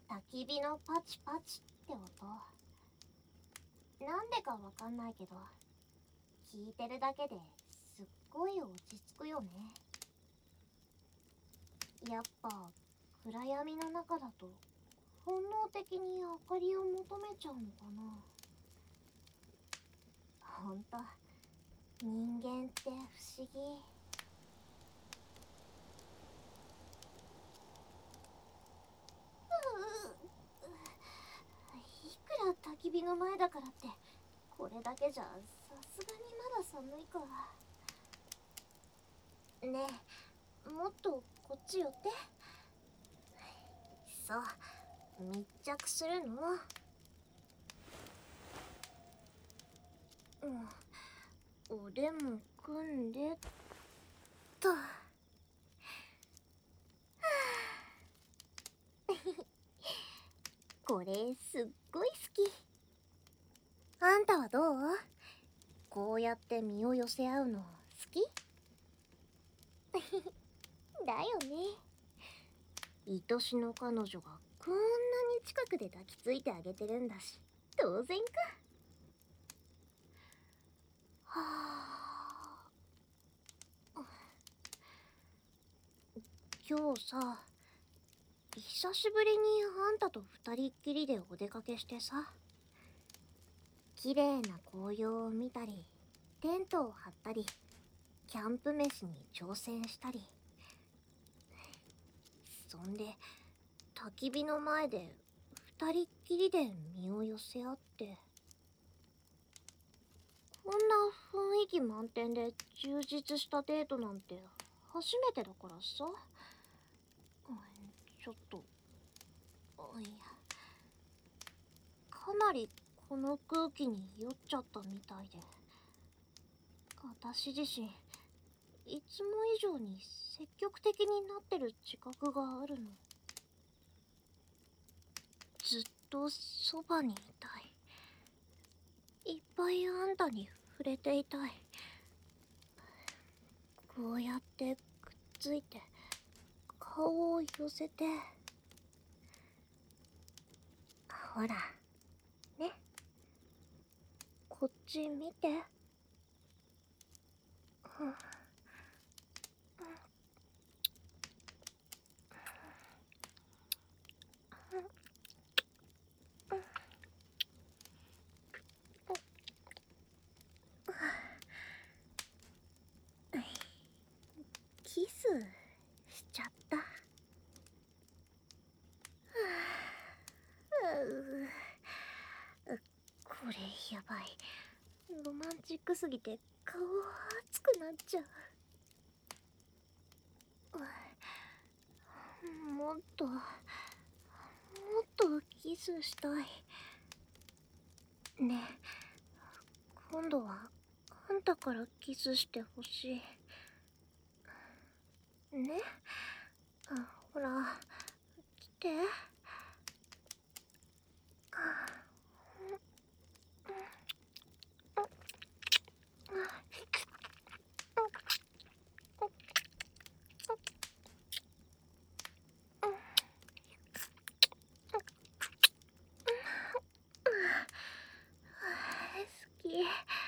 焚き火のパチパチって音、なんでかわかんないけど、聞いてるだけですっごい落ち着くよね。やっぱ暗闇の中だと本能的に明かりを求めちゃうのかな。ほんと、人間って不思議。いくら焚き火の前だからってこれだけじゃさすがにまだ寒いか。ねえ、もっとこっち寄って。そう、密着するの。腕も組んでっと。これすっごい好き。あんたはどう？こうやって身を寄せ合うの好き？だよね。愛しの彼女がこんなに近くで抱きついてあげてるんだし、当然か。はあ。今日さ、久しぶりにあんたと二人っきりでお出かけしてさ、綺麗な紅葉を見たり、テントを張ったり、キャンプ飯に挑戦したり、そんで焚き火の前で二人っきりで身を寄せ合って、こんな雰囲気満点で充実したデートなんて初めてだからさ。ちょっと、いや、かなりこの空気に酔っちゃったみたいで、私自身いつも以上に積極的になってる自覚があるの。ずっとそばにいたい。いっぱいあんたに触れていたい。こうやってくっついて顔を寄せて、ほらね、こっち見て。キスしちゃった。これやばい。ロマンチックすぎて顔熱くなっちゃう。もっとキスしたい。ねえ、今度はあんたからキスしてほしい。ね、ほら来て。好き。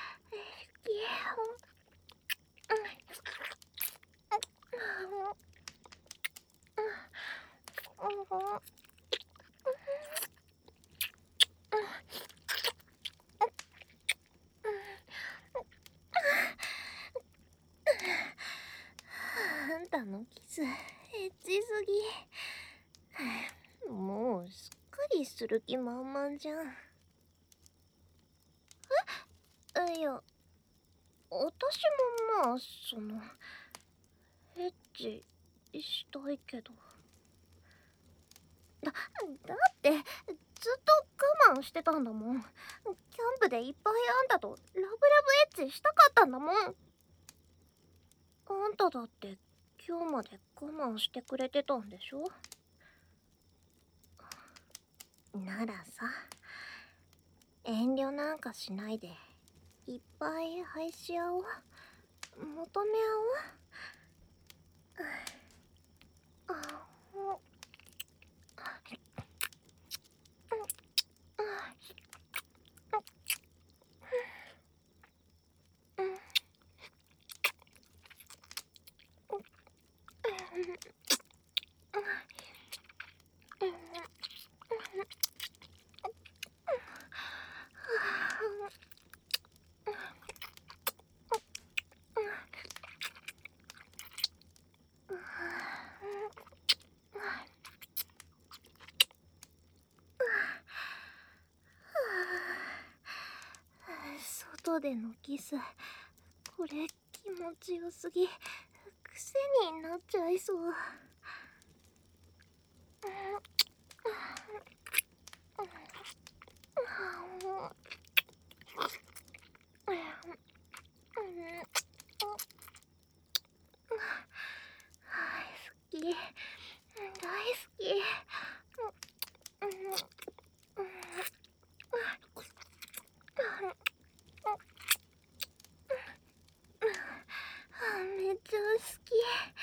あんたのキスエッチすぎ。もうすっかりする気満々じゃん。いや、私もまあエッチしたいけど。だってずっと我慢してたんだもん。キャンプでいっぱいあんたとラブラブエッチしたかったんだもん。あんただって今日まで我慢してくれてたんでしょ。ならさ、遠慮なんかしないでいっぱい愛し合おう。求め合おう。 でのキス、これ気持ちよすぎ、癖になっちゃいそう。好き、大好き。めっちゃ好き。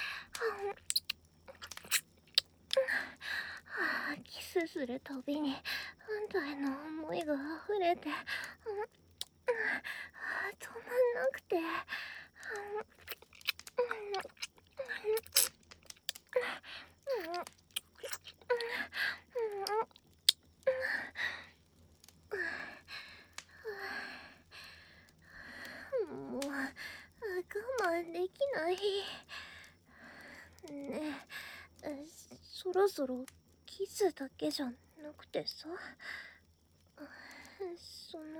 キスするたびにあんたへの思いが溢れて、止まんなくて。もう我慢できない。ねえ、そろそろキスだけじゃなくてさ、その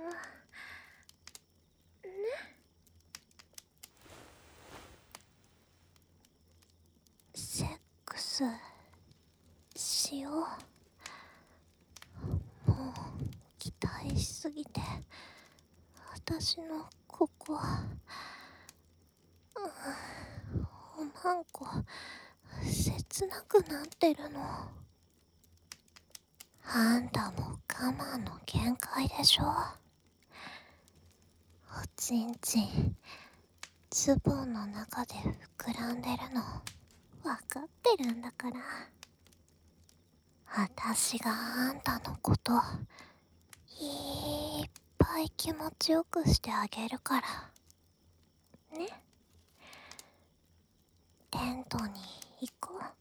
セックスしよう。もう期待しすぎて私のここおまんこ切なくなってるの。あんたも我慢の限界でしょ。おちんちんズボンの中で膨らんでるのわかってるんだから。私があんたのこといっぱい気持ちよくしてあげるからね。テントに行こう。